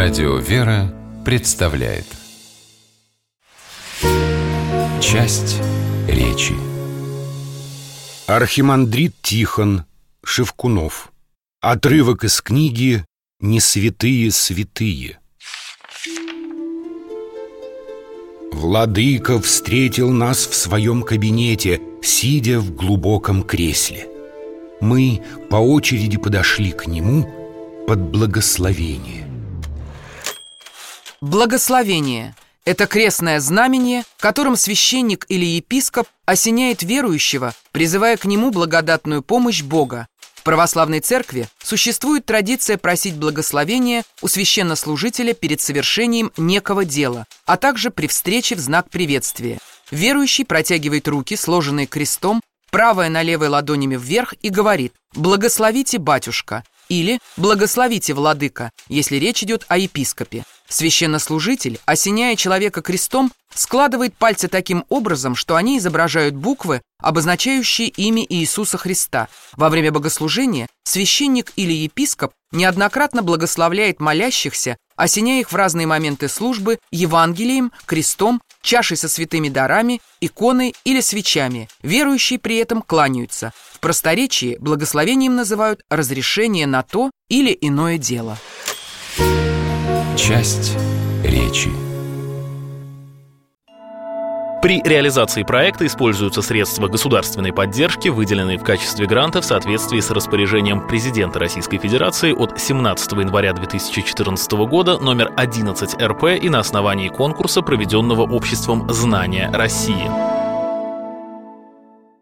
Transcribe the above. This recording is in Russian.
Радио «Вера» представляет часть речи. Архимандрит Тихон Шевкунов. Отрывок из книги «Не святые святые». Владыка встретил нас в своем кабинете, сидя в глубоком кресле. Мы по очереди подошли к нему под благословение. Благословение – это крестное знамение, которым священник или епископ осеняет верующего, призывая к нему благодатную помощь Бога. В православной церкви существует традиция просить благословения у священнослужителя перед совершением некого дела, а также при встрече в знак приветствия. Верующий протягивает руки, сложенные крестом, правая на левой ладонями вверх, и говорит: «Благословите, батюшка», или «Благословите, владыка», если речь идет о епископе. Священнослужитель, осеняя человека крестом, складывает пальцы таким образом, что они изображают буквы, обозначающие имя Иисуса Христа. Во время богослужения священник или епископ неоднократно благословляет молящихся, осеняя их в разные моменты службы Евангелием, крестом, чашей со святыми дарами, иконой или свечами. Верующие при этом кланяются. В просторечии благословением называют разрешение на то или иное дело. Часть речи. При реализации проекта используются средства государственной поддержки, выделенные в качестве гранта в соответствии с распоряжением президента Российской Федерации от 17 января 2014 года номер 11 РП и на основании конкурса, проведенного Обществом знания России.